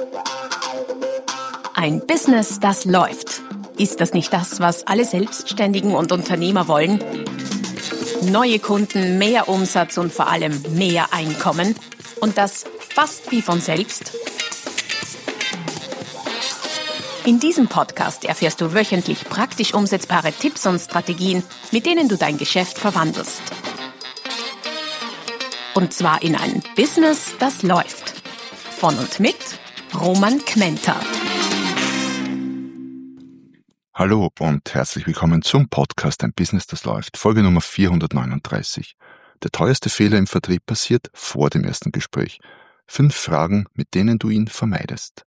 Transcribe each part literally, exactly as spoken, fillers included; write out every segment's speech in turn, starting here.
Ein Business, das läuft. Ist das nicht das, was alle Selbstständigen und Unternehmer wollen? Neue Kunden, mehr Umsatz und vor allem mehr Einkommen. Und das fast wie von selbst? In diesem Podcast erfährst du wöchentlich praktisch umsetzbare Tipps und Strategien, mit denen du dein Geschäft verwandelst. Und zwar in ein Business, das läuft. Von und mit Roman Kmenter. Hallo und herzlich willkommen zum Podcast Ein Business, das läuft, Folge Nummer vierhundertneununddreißig. Der teuerste Fehler im Vertrieb passiert vor dem ersten Gespräch. Fünf Fragen, mit denen du ihn vermeidest.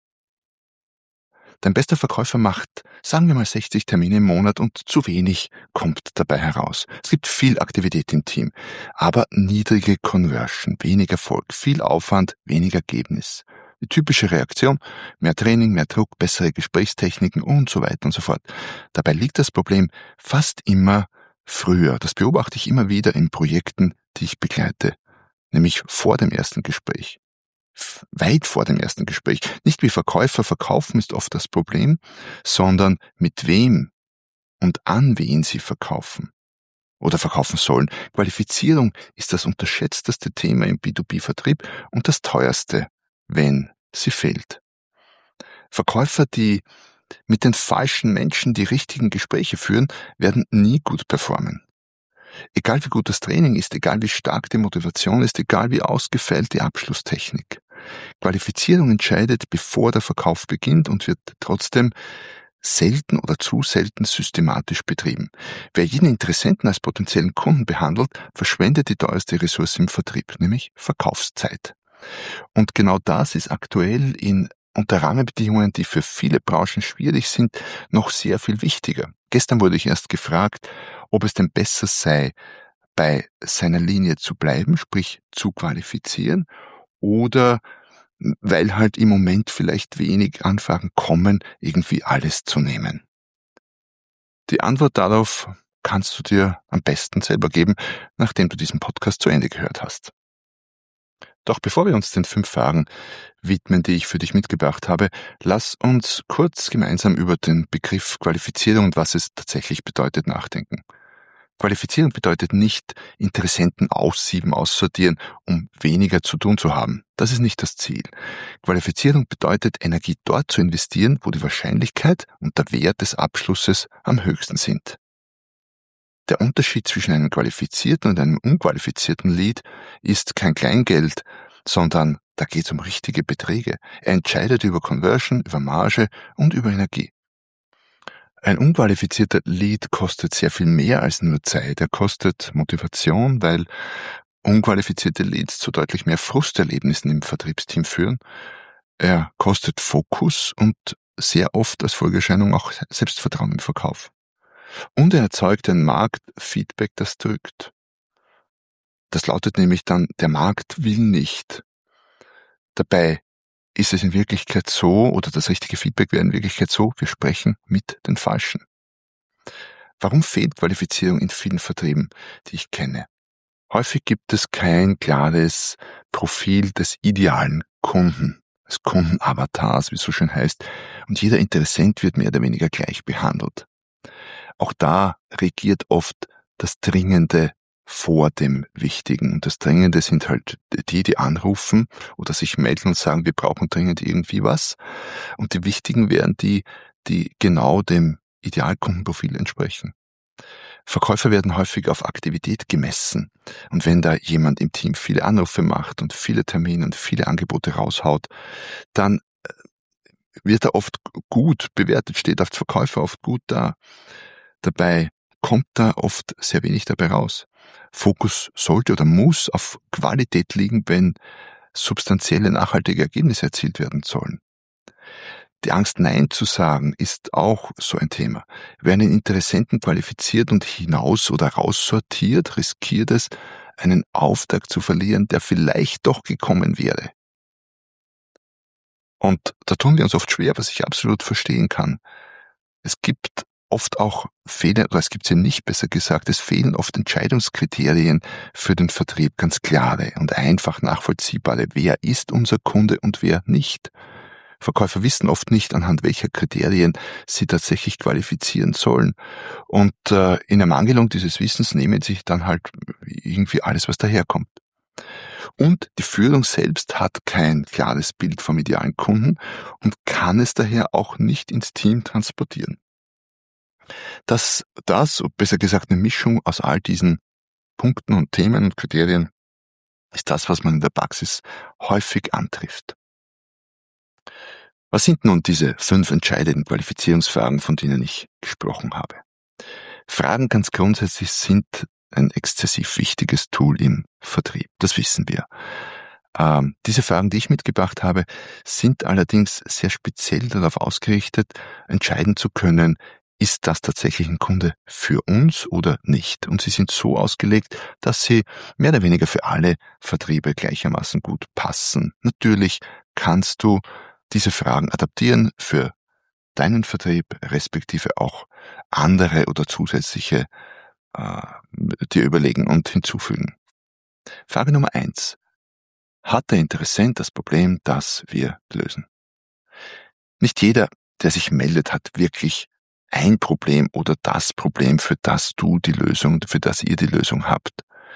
Dein bester Verkäufer macht, sagen wir mal, sechzig Termine im Monat und zu wenig kommt dabei heraus. Es gibt viel Aktivität im Team, aber niedrige Conversion, wenig Erfolg, viel Aufwand, wenig Ergebnis. Die typische Reaktion: mehr Training, mehr Druck, bessere Gesprächstechniken und so weiter und so fort. Dabei liegt das Problem fast immer früher. Das beobachte ich immer wieder in Projekten, die ich begleite, nämlich vor dem ersten Gespräch. Weit vor dem ersten Gespräch. Nicht wie Verkäufer verkaufen ist oft das Problem, sondern mit wem und an wen sie verkaufen oder verkaufen sollen. Qualifizierung ist das unterschätzteste Thema im B zwei B-Vertrieb und das teuerste, wenn sie fehlt. Verkäufer, die mit den falschen Menschen die richtigen Gespräche führen, werden nie gut performen. Egal wie gut das Training ist, egal wie stark die Motivation ist, egal wie ausgefeilt die Abschlusstechnik. Qualifizierung entscheidet, bevor der Verkauf beginnt und wird trotzdem selten oder zu selten systematisch betrieben. Wer jeden Interessenten als potenziellen Kunden behandelt, verschwendet die teuerste Ressource im Vertrieb, nämlich Verkaufszeit. Und genau das ist aktuell in unter Rahmenbedingungen, die für viele Branchen schwierig sind, noch sehr viel wichtiger. Gestern wurde ich erst gefragt, ob es denn besser sei, bei seiner Linie zu bleiben, sprich zu qualifizieren, oder weil halt im Moment vielleicht wenig Anfragen kommen, irgendwie alles zu nehmen. Die Antwort darauf kannst du dir am besten selber geben, nachdem du diesen Podcast zu Ende gehört hast. Doch bevor wir uns den fünf Fragen widmen, die ich für dich mitgebracht habe, lass uns kurz gemeinsam über den Begriff Qualifizierung und was es tatsächlich bedeutet nachdenken. Qualifizierung bedeutet nicht, Interessenten aussieben, aussortieren, um weniger zu tun zu haben. Das ist nicht das Ziel. Qualifizierung bedeutet, Energie dort zu investieren, wo die Wahrscheinlichkeit und der Wert des Abschlusses am höchsten sind. Der Unterschied zwischen einem qualifizierten und einem unqualifizierten Lead ist kein Kleingeld, sondern da geht es um richtige Beträge. Er entscheidet über Conversion, über Marge und über Energie. Ein unqualifizierter Lead kostet sehr viel mehr als nur Zeit. Er kostet Motivation, weil unqualifizierte Leads zu deutlich mehr Frusterlebnissen im Vertriebsteam führen. Er kostet Fokus und sehr oft als Folgeerscheinung auch Selbstvertrauen im Verkauf. Und er erzeugt ein Marktfeedback, das drückt. Das lautet nämlich dann, der Markt will nicht. Dabei ist es in Wirklichkeit so, oder das richtige Feedback wäre in Wirklichkeit so, wir sprechen mit den Falschen. Warum fehlt Qualifizierung in vielen Vertrieben, die ich kenne? Häufig gibt es kein klares Profil des idealen Kunden, des Kundenavatars, wie es so schön heißt, und jeder Interessent wird mehr oder weniger gleich behandelt. Auch da regiert oft das Dringende vor dem Wichtigen. Und das Dringende sind halt die, die anrufen oder sich melden und sagen, wir brauchen dringend irgendwie was. Und die Wichtigen wären die, die genau dem Idealkundenprofil entsprechen. Verkäufer werden häufig auf Aktivität gemessen. Und wenn da jemand im Team viele Anrufe macht und viele Termine und viele Angebote raushaut, dann wird er oft gut bewertet, steht als Verkäufer oft gut da. Dabei kommt da oft sehr wenig dabei raus. Fokus sollte oder muss auf Qualität liegen, wenn substanzielle, nachhaltige Ergebnisse erzielt werden sollen. Die Angst, Nein zu sagen, ist auch so ein Thema. Wer einen Interessenten qualifiziert und hinaus oder raussortiert, riskiert es, einen Auftrag zu verlieren, der vielleicht doch gekommen wäre. Und da tun wir uns oft schwer, was ich absolut verstehen kann. Es gibt oft auch Fehler, oder es gibt sie nicht, besser gesagt, es fehlen oft Entscheidungskriterien für den Vertrieb, ganz klare und einfach nachvollziehbare. Wer ist unser Kunde und wer nicht? Verkäufer wissen oft nicht, anhand welcher Kriterien sie tatsächlich qualifizieren sollen. Und äh, in Ermangelung dieses Wissens nehmen sich dann halt irgendwie alles, was daherkommt. Und die Führung selbst hat kein klares Bild vom idealen Kunden und kann es daher auch nicht ins Team transportieren. Dass das, besser gesagt eine Mischung aus all diesen Punkten und Themen und Kriterien, ist das, was man in der Praxis häufig antrifft. Was sind nun diese fünf entscheidenden Qualifizierungsfragen, von denen ich gesprochen habe? Fragen ganz grundsätzlich sind ein exzessiv wichtiges Tool im Vertrieb, das wissen wir. Ähm, diese Fragen, die ich mitgebracht habe, sind allerdings sehr speziell darauf ausgerichtet, entscheiden zu können, ist das tatsächlich ein Kunde für uns oder nicht? Und sie sind so ausgelegt, dass sie mehr oder weniger für alle Vertriebe gleichermaßen gut passen. Natürlich kannst du diese Fragen adaptieren für deinen Vertrieb, respektive auch andere oder zusätzliche äh, dir überlegen und hinzufügen. Frage Nummer eins. Hat der Interessent das Problem, das wir lösen? Nicht jeder, der sich meldet, hat wirklich ein Problem oder das Problem, für das du die Lösung, für das ihr die Lösung habt.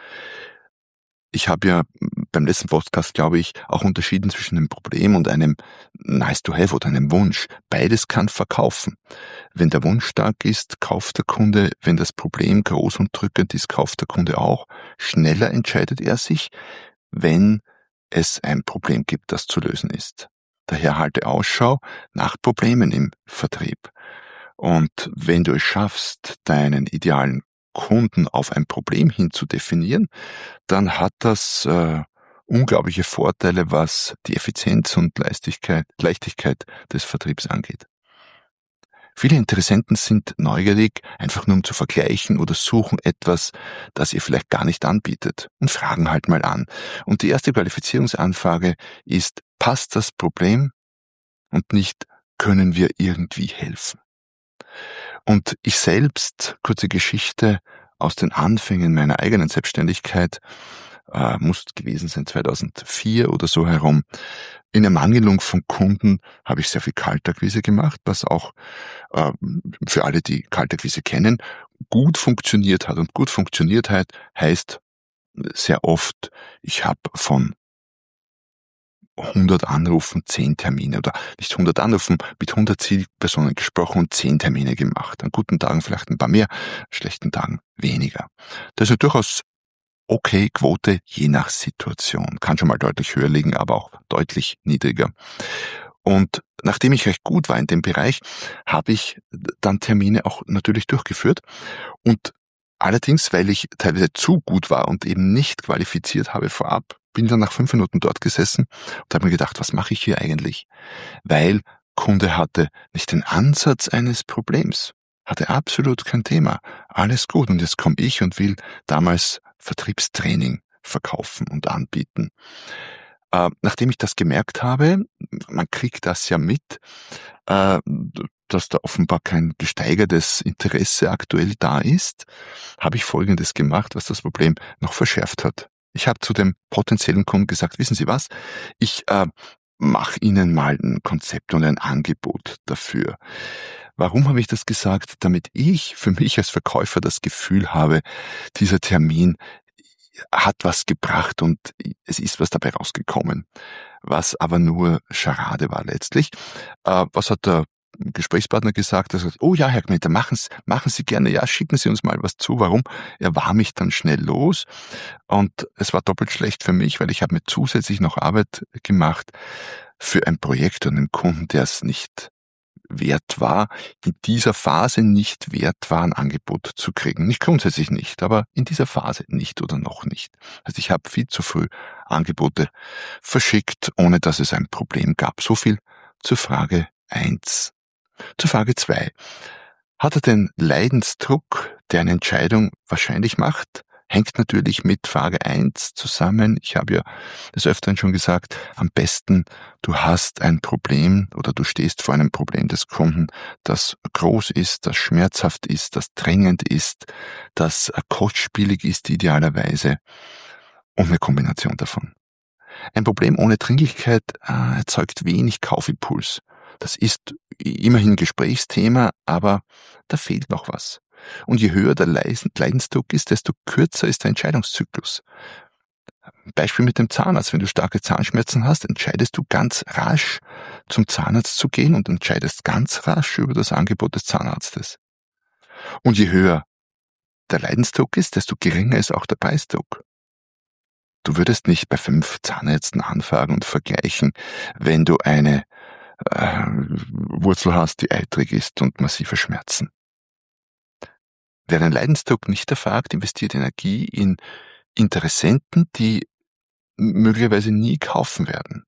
Ich habe ja beim letzten Podcast, glaube ich, auch unterschieden zwischen einem Problem und einem Nice-to-have oder einem Wunsch. Beides kann verkaufen. Wenn der Wunsch stark ist, kauft der Kunde. Wenn das Problem groß und drückend ist, kauft der Kunde auch. Schneller entscheidet er sich, wenn es ein Problem gibt, das zu lösen ist. Daher halte Ausschau nach Problemen im Vertrieb. Und wenn du es schaffst, deinen idealen Kunden auf ein Problem hin zu definieren, dann hat das äh, unglaubliche Vorteile, was die Effizienz und Leichtigkeit, Leichtigkeit des Vertriebs angeht. Viele Interessenten sind neugierig, einfach nur um zu vergleichen oder suchen etwas, das ihr vielleicht gar nicht anbietet und fragen halt mal an. Und die erste Qualifizierungsanfrage ist, passt das Problem und nicht, können wir irgendwie helfen? Und ich selbst, kurze Geschichte aus den Anfängen meiner eigenen Selbstständigkeit, äh, muss gewesen sein zweitausendvier oder so herum. In Ermangelung von Kunden habe ich sehr viel Kaltakquise gemacht, was auch äh, für alle, die Kaltakquise kennen, gut funktioniert hat. Und gut funktioniert hat, heißt sehr oft, ich habe von hundert Anrufen, zehn Termine oder nicht hundert Anrufen, mit hundert Zielpersonen gesprochen und zehn Termine gemacht. An guten Tagen vielleicht ein paar mehr, schlechten Tagen weniger. Das ist ja durchaus okay Quote, je nach Situation. Kann schon mal deutlich höher liegen, aber auch deutlich niedriger. Und nachdem ich recht gut war in dem Bereich, habe ich dann Termine auch natürlich durchgeführt. Und allerdings, weil ich teilweise zu gut war und eben nicht qualifiziert habe vorab, bin dann nach fünf Minuten dort gesessen und habe mir gedacht, was mache ich hier eigentlich? Weil Kunde hatte nicht den Ansatz eines Problems, hatte absolut kein Thema, alles gut. Und jetzt komme ich und will damals Vertriebstraining verkaufen und anbieten. Äh, nachdem ich das gemerkt habe, man kriegt das ja mit, äh, dass da offenbar kein gesteigertes Interesse aktuell da ist, habe ich Folgendes gemacht, was das Problem noch verschärft hat. Ich habe zu dem potenziellen Kunden gesagt, wissen Sie was, ich äh, mache Ihnen mal ein Konzept und ein Angebot dafür. Warum habe ich das gesagt? Damit ich für mich als Verkäufer das Gefühl habe, dieser Termin hat was gebracht und es ist was dabei rausgekommen, was aber nur Scharade war letztlich. Äh, was hat der Gesprächspartner gesagt? Er sagt, oh ja, Herr Gmeter, machen Sie, machen Sie gerne, ja, schicken Sie uns mal was zu. Warum? Er war mich dann schnell los und es war doppelt schlecht für mich, weil ich habe mir zusätzlich noch Arbeit gemacht für ein Projekt und einen Kunden, der es nicht wert war, in dieser Phase nicht wert war, ein Angebot zu kriegen. Nicht grundsätzlich nicht, aber in dieser Phase nicht oder noch nicht. Also ich habe viel zu früh Angebote verschickt, ohne dass es ein Problem gab. So viel zur Frage eins. Zur Frage zwei. Hat er den Leidensdruck, der eine Entscheidung wahrscheinlich macht? Hängt natürlich mit Frage eins zusammen. Ich habe ja des Öfteren schon gesagt, am besten du hast ein Problem oder du stehst vor einem Problem des Kunden, das groß ist, das schmerzhaft ist, das drängend ist, das kostspielig ist idealerweise und eine Kombination davon. Ein Problem ohne Dringlichkeit äh, erzeugt wenig Kaufimpuls. Das ist immerhin Gesprächsthema, aber da fehlt noch was. Und je höher der Leidensdruck ist, desto kürzer ist der Entscheidungszyklus. Beispiel mit dem Zahnarzt. Wenn du starke Zahnschmerzen hast, entscheidest du ganz rasch, zum Zahnarzt zu gehen und entscheidest ganz rasch über das Angebot des Zahnarztes. Und je höher der Leidensdruck ist, desto geringer ist auch der Preisdruck. Du würdest nicht bei fünf Zahnärzten anfragen und vergleichen, wenn du eine äh, Wurzel hast, die eitrig ist und massive Schmerzen. Wer den Leidensdruck nicht erfragt, investiert Energie in Interessenten, die möglicherweise nie kaufen werden.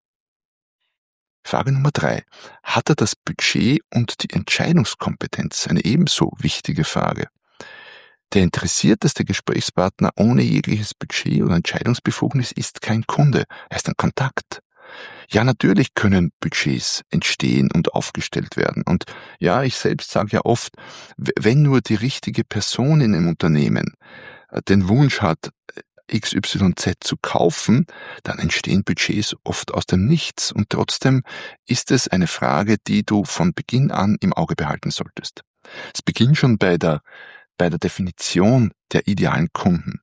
Frage Nummer drei. Hat er das Budget und die Entscheidungskompetenz? Eine ebenso wichtige Frage. Der interessierteste Gesprächspartner ohne jegliches Budget oder Entscheidungsbefugnis ist kein Kunde, er ist ein Kontakt. Ja, natürlich können Budgets entstehen und aufgestellt werden. Und ja, ich selbst sage ja oft, wenn nur die richtige Person in einem Unternehmen den Wunsch hat, X Y Z zu kaufen, dann entstehen Budgets oft aus dem Nichts. Und trotzdem ist es eine Frage, die du von Beginn an im Auge behalten solltest. Es beginnt schon bei der, bei der Definition der idealen Kunden.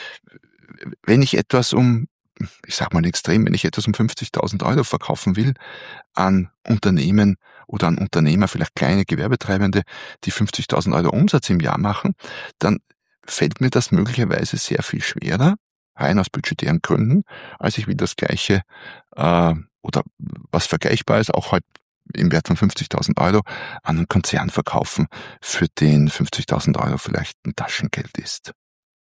Wenn ich etwas um, ich sag mal extrem, wenn ich etwas um fünfzigtausend Euro verkaufen will an Unternehmen oder an Unternehmer, vielleicht kleine Gewerbetreibende, die fünfzigtausend Euro Umsatz im Jahr machen, dann fällt mir das möglicherweise sehr viel schwerer, rein aus budgetären Gründen, als ich will das Gleiche äh, oder was vergleichbar ist, auch halt im Wert von fünfzigtausend Euro an einen Konzern verkaufen, für den fünfzigtausend Euro vielleicht ein Taschengeld ist.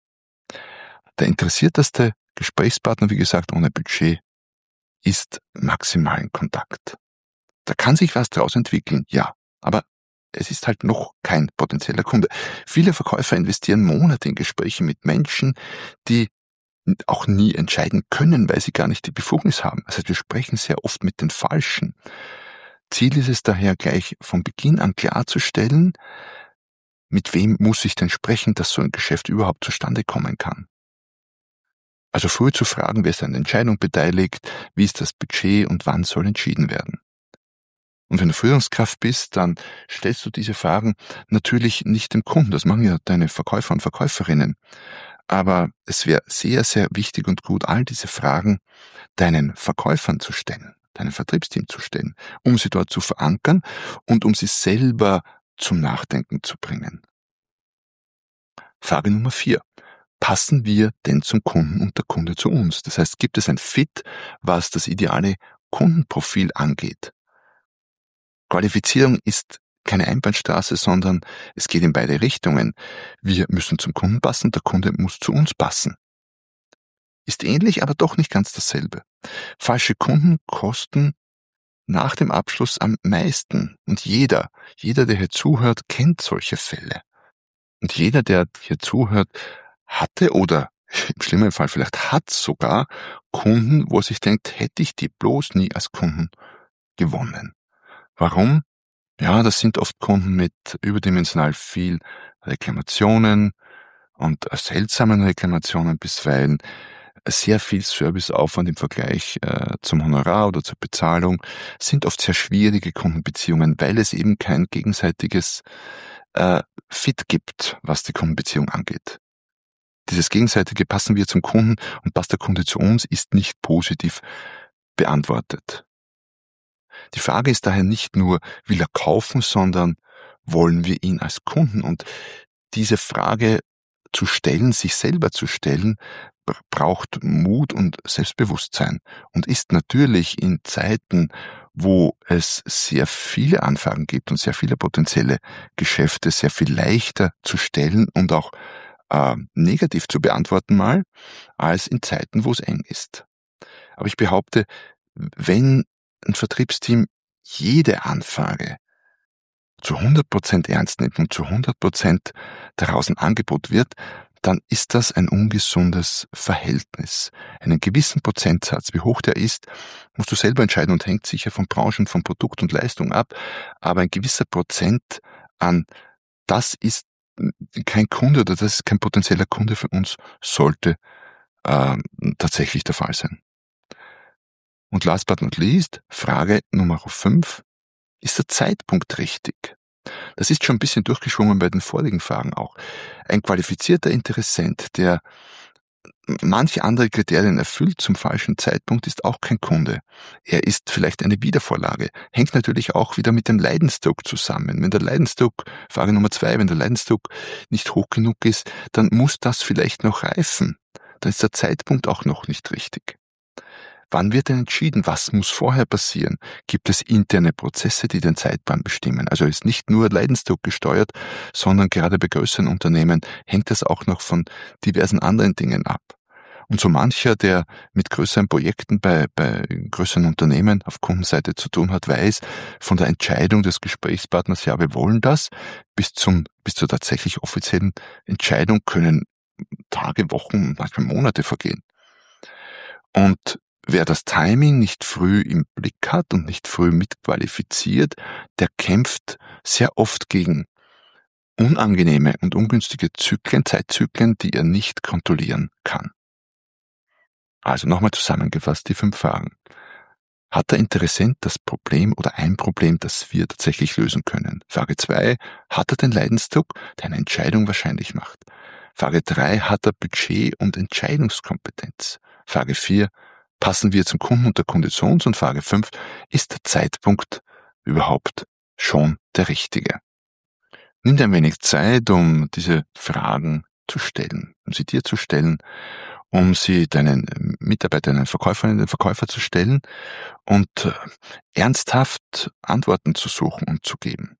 Der interessierteste Gesprächspartner, wie gesagt, ohne Budget, ist maximal in Kontakt. Da kann sich was draus entwickeln, ja, aber es ist halt noch kein potenzieller Kunde. Viele Verkäufer investieren Monate in Gespräche mit Menschen, die auch nie entscheiden können, weil sie gar nicht die Befugnis haben. Also wir sprechen sehr oft mit den Falschen. Ziel ist es daher gleich von Beginn an klarzustellen, mit wem muss ich denn sprechen, dass so ein Geschäft überhaupt zustande kommen kann. Also früh zu fragen, wer ist an der Entscheidung beteiligt, wie ist das Budget und wann soll entschieden werden. Und wenn du Führungskraft bist, dann stellst du diese Fragen natürlich nicht dem Kunden. Das machen ja deine Verkäufer und Verkäuferinnen. Aber es wäre sehr, sehr wichtig und gut, all diese Fragen deinen Verkäufern zu stellen, deinem Vertriebsteam zu stellen, um sie dort zu verankern und um sie selber zum Nachdenken zu bringen. Frage Nummer vier. Passen wir denn zum Kunden und der Kunde zu uns? Das heißt, gibt es ein Fit, was das ideale Kundenprofil angeht? Qualifizierung ist keine Einbahnstraße, sondern es geht in beide Richtungen. Wir müssen zum Kunden passen, der Kunde muss zu uns passen. Ist ähnlich, aber doch nicht ganz dasselbe. Falsche Kunden kosten nach dem Abschluss am meisten. Und jeder, jeder, der hier zuhört, kennt solche Fälle. Und jeder, der hier zuhört, hatte oder im schlimmen Fall vielleicht hat sogar Kunden, wo er sich denkt, hätte ich die bloß nie als Kunden gewonnen. Warum? Ja, das sind oft Kunden mit überdimensional viel Reklamationen und seltsamen Reklamationen, bisweilen sehr viel Serviceaufwand im Vergleich äh, zum Honorar oder zur Bezahlung, sind oft sehr schwierige Kundenbeziehungen, weil es eben kein gegenseitiges äh, Fit gibt, was die Kundenbeziehung angeht. Dieses gegenseitige passen wir zum Kunden und passt der Kunde zu uns ist nicht positiv beantwortet. Die Frage ist daher nicht nur, will er kaufen, sondern wollen wir ihn als Kunden? Und diese Frage zu stellen, sich selber zu stellen, braucht Mut und Selbstbewusstsein und ist natürlich in Zeiten, wo es sehr viele Anfragen gibt und sehr viele potenzielle Geschäfte, sehr viel leichter zu stellen und auch äh, negativ zu beantworten mal, als in Zeiten, wo es eng ist. Aber ich behaupte, wenn ein Vertriebsteam jede Anfrage zu hundert Prozent ernst nimmt und zu hundert Prozent daraus ein Angebot wird, dann ist das ein ungesundes Verhältnis. Einen gewissen Prozentsatz, wie hoch der ist, musst du selber entscheiden und hängt sicher von Branchen, von Produkt und Leistung ab, aber ein gewisser Prozent an, das ist kein Kunde oder das ist kein potenzieller Kunde für uns, sollte äh, tatsächlich der Fall sein. Und last but not least, Frage Nummer fünf, ist der Zeitpunkt richtig? Das ist schon ein bisschen durchgeschwungen bei den vorigen Fragen auch. Ein qualifizierter Interessent, der manche andere Kriterien erfüllt zum falschen Zeitpunkt, ist auch kein Kunde. Er ist vielleicht eine Wiedervorlage. Hängt natürlich auch wieder mit dem Leidensdruck zusammen. Wenn der Leidensdruck, Frage Nummer zwei, wenn der Leidensdruck nicht hoch genug ist, dann muss das vielleicht noch reifen. Dann ist der Zeitpunkt auch noch nicht richtig. Wann wird denn entschieden? Was muss vorher passieren? Gibt es interne Prozesse, die den Zeitplan bestimmen? Also ist nicht nur Leidensdruck gesteuert, sondern gerade bei größeren Unternehmen hängt es auch noch von diversen anderen Dingen ab. Und so mancher, der mit größeren Projekten bei, bei größeren Unternehmen auf Kundenseite zu tun hat, weiß von der Entscheidung des Gesprächspartners, ja, wir wollen das, bis zum, bis zur tatsächlich offiziellen Entscheidung können Tage, Wochen, manchmal Monate vergehen. Und wer das Timing nicht früh im Blick hat und nicht früh mitqualifiziert, der kämpft sehr oft gegen unangenehme und ungünstige Zyklen, Zeitzyklen, die er nicht kontrollieren kann. Also nochmal zusammengefasst die fünf Fragen. Hat der Interessent das Problem oder ein Problem, das wir tatsächlich lösen können? Frage zwei, hat er den Leidensdruck, der eine Entscheidung wahrscheinlich macht? Frage drei, hat er Budget und Entscheidungskompetenz? Frage vier, passen wir zum Kunden und der Konditions? Und Frage fünf, ist der Zeitpunkt überhaupt schon der richtige? Nimm dir ein wenig Zeit, um diese Fragen zu stellen, um sie dir zu stellen, um sie deinen Mitarbeitern, deinen Verkäuferinnen, den Verkäufer zu stellen und ernsthaft Antworten zu suchen und zu geben.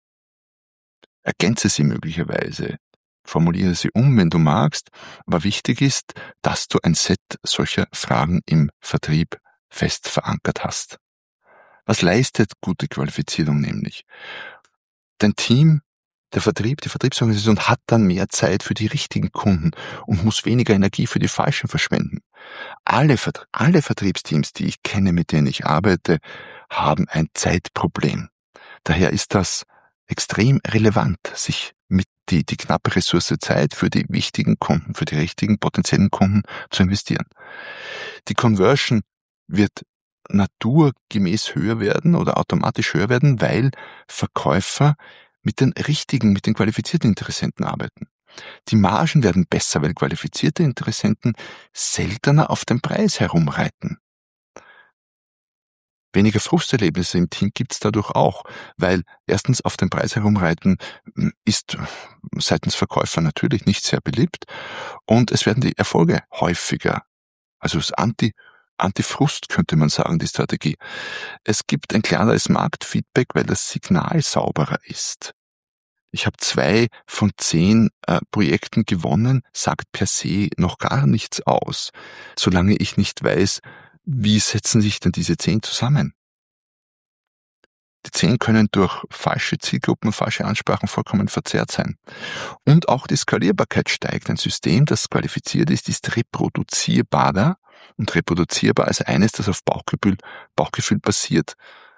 Ergänze sie möglicherweise, formuliere sie um, wenn du magst, aber wichtig ist, dass du ein Set solcher Fragen im Vertrieb fest verankert hast. Was leistet gute Qualifizierung nämlich? Dein Team, der Vertrieb, die Vertriebsorganisation hat dann mehr Zeit für die richtigen Kunden und muss weniger Energie für die falschen verschwenden. Alle, alle Vertriebsteams, die ich kenne, mit denen ich arbeite, haben ein Zeitproblem. Daher ist das extrem relevant, sich mit die, die knappe Ressource Zeit für die wichtigen Kunden, für die richtigen potenziellen Kunden zu investieren. Die Conversion wird naturgemäß höher werden oder automatisch höher werden, weil Verkäufer mit den richtigen, mit den qualifizierten Interessenten arbeiten. Die Margen werden besser, weil qualifizierte Interessenten seltener auf den Preis herumreiten. Weniger Frusterlebnisse im Team gibt's dadurch auch, weil erstens auf den Preis herumreiten ist seitens Verkäufer natürlich nicht sehr beliebt und es werden die Erfolge häufiger. Also das Anti, Anti-Frust könnte man sagen, die Strategie. Es gibt ein klares Marktfeedback, weil das Signal sauberer ist. Ich habe zwei von zehn äh, Projekten gewonnen, sagt per se noch gar nichts aus, solange ich nicht weiß, wie setzen sich denn diese zehn zusammen? Die zehn können durch falsche Zielgruppen, falsche Ansprachen vollkommen verzerrt sein. Und auch die Skalierbarkeit steigt. Ein System, das qualifiziert ist, ist reproduzierbarer und reproduzierbar als eines, das auf Bauchgefühl, Bauchgefühl basiert.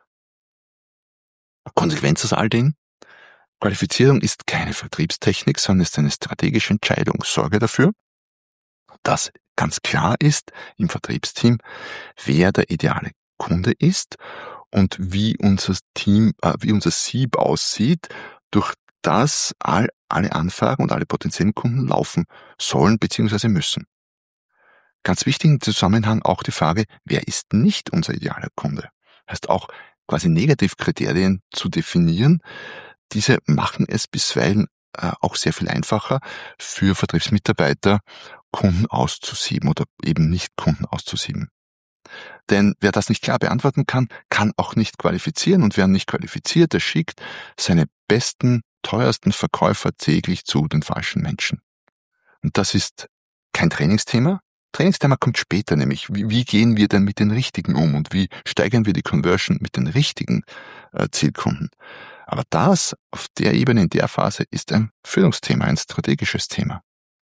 Konsequenz aus all dem? Qualifizierung ist keine Vertriebstechnik, sondern ist eine strategische Entscheidung. Sorge dafür, dass ganz klar ist im Vertriebsteam, wer der ideale Kunde ist und wie unser Team, äh, wie unser Sieb aussieht, durch das all, alle Anfragen und alle potenziellen Kunden laufen sollen bzw. müssen. Ganz wichtig im Zusammenhang auch die Frage, wer ist nicht unser idealer Kunde? Heißt auch quasi Negativkriterien zu definieren. Diese machen es bisweilen äh, auch sehr viel einfacher für Vertriebsmitarbeiter, Kunden auszusieben oder eben nicht Kunden auszusieben. Denn wer das nicht klar beantworten kann, kann auch nicht qualifizieren und wer nicht qualifiziert, der schickt seine besten, teuersten Verkäufer täglich zu den falschen Menschen. Und das ist kein Trainingsthema. Trainingsthema kommt später, nämlich wie, wie gehen wir denn mit den Richtigen um und wie steigern wir die Conversion mit den richtigen äh, Zielkunden. Aber das auf der Ebene, in der Phase, ist ein Führungsthema, ein strategisches Thema.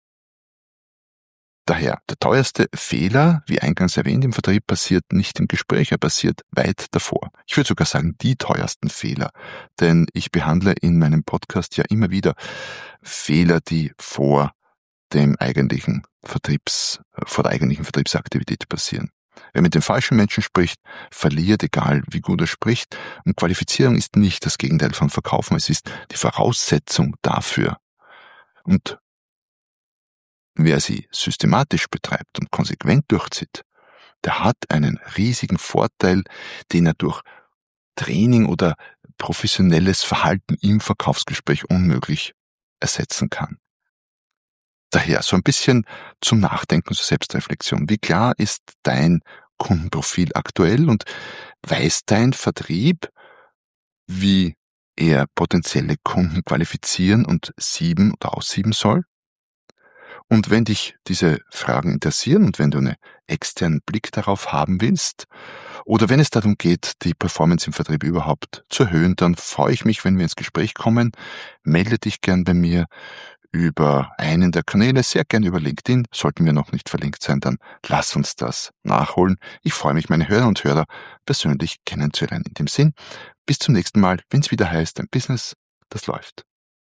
Daher, der teuerste Fehler, wie eingangs erwähnt, im Vertrieb passiert nicht im Gespräch, er passiert weit davor. Ich würde sogar sagen, die teuersten Fehler. Denn ich behandle in meinem Podcast ja immer wieder Fehler, die vor dem eigentlichen Vertriebs, vor der eigentlichen Vertriebsaktivität passieren. Wer mit den falschen Menschen spricht, verliert, egal wie gut er spricht. Und Qualifizierung ist nicht das Gegenteil von Verkaufen, es ist die Voraussetzung dafür. Und wer sie systematisch betreibt und konsequent durchzieht, der hat einen riesigen Vorteil, den er durch Training oder professionelles Verhalten im Verkaufsgespräch unmöglich ersetzen kann. Daher so ein bisschen zum Nachdenken, zur Selbstreflexion. Wie klar ist dein Kundenprofil aktuell und weiß dein Vertrieb, wie er potenzielle Kunden qualifizieren und sieben oder aussieben soll? Und wenn dich diese Fragen interessieren und wenn du einen externen Blick darauf haben willst oder wenn es darum geht, die Performance im Vertrieb überhaupt zu erhöhen, dann freue ich mich, wenn wir ins Gespräch kommen. Melde dich gern bei mir über einen der Kanäle, sehr gern über LinkedIn. Sollten wir noch nicht verlinkt sein, dann lass uns das nachholen. Ich freue mich, meine Hörer und Hörer persönlich kennenzulernen. In dem Sinn, bis zum nächsten Mal, wenn es wieder heißt, ein Business, das läuft.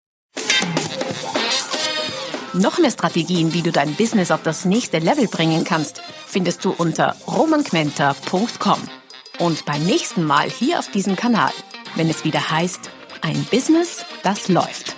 Noch mehr Strategien, wie du dein Business auf das nächste Level bringen kannst, findest du unter roman gmenter punkt com. Und beim nächsten Mal hier auf diesem Kanal, wenn es wieder heißt, ein Business, das läuft.